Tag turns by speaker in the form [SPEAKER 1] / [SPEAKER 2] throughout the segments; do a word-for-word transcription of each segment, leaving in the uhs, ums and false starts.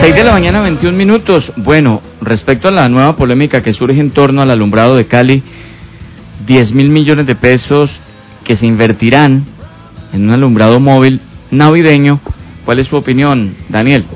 [SPEAKER 1] seis de la mañana, veintiún minutos. Bueno, respecto a la nueva polémica que surge en torno al alumbrado de Cali, diez mil millones de pesos que se invertirán en un alumbrado móvil navideño. ¿Cuál es su opinión, Daniel?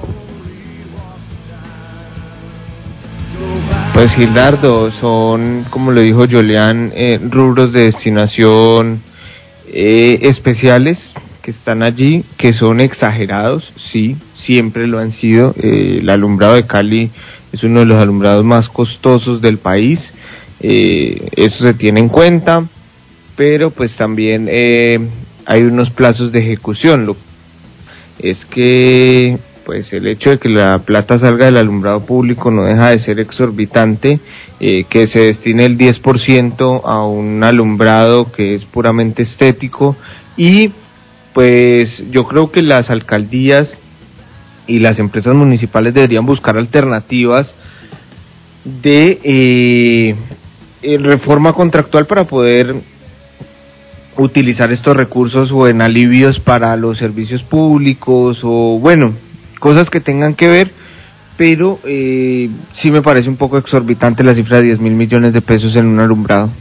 [SPEAKER 2] Pues Gildardo, son, como lo dijo Julián, eh, rubros de destinación eh, especiales que están allí, que son exagerados, sí, siempre lo han sido. Eh, el alumbrado de Cali es uno de los alumbrados más costosos del país, eh, eso se tiene en cuenta, pero pues también eh, hay unos plazos de ejecución. Lo es que pues el hecho de que la plata salga del alumbrado público no deja de ser exorbitante, eh, que se destine el diez por ciento a un alumbrado que es puramente estético, y pues yo creo que las alcaldías y las empresas municipales deberían buscar alternativas de eh, reforma contractual para poder utilizar estos recursos o en alivios para los servicios públicos, o bueno, cosas que tengan que ver, pero eh, sí me parece un poco exorbitante la cifra de diez mil millones de pesos en un alumbrado.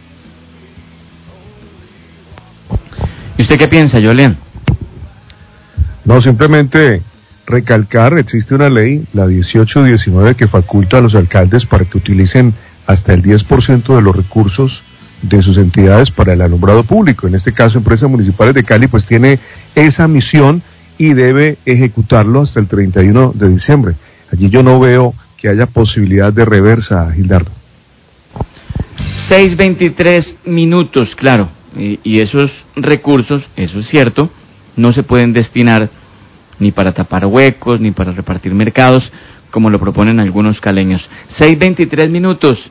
[SPEAKER 1] ¿Y usted qué piensa, Julián?
[SPEAKER 3] No, simplemente recalcar, existe una ley, la dieciocho diecinueve, que faculta a los alcaldes para que utilicen hasta el diez por ciento de los recursos de sus entidades para el alumbrado público. En este caso, Empresas Municipales de Cali pues tiene esa misión y debe ejecutarlo hasta el treinta y uno de diciembre. Allí yo no veo que haya posibilidad de reversa, Gildardo.
[SPEAKER 1] seis veintitrés minutos, claro, y, y esos recursos, eso es cierto, no se pueden destinar ni para tapar huecos, ni para repartir mercados, como lo proponen algunos caleños. seis veintitrés minutos.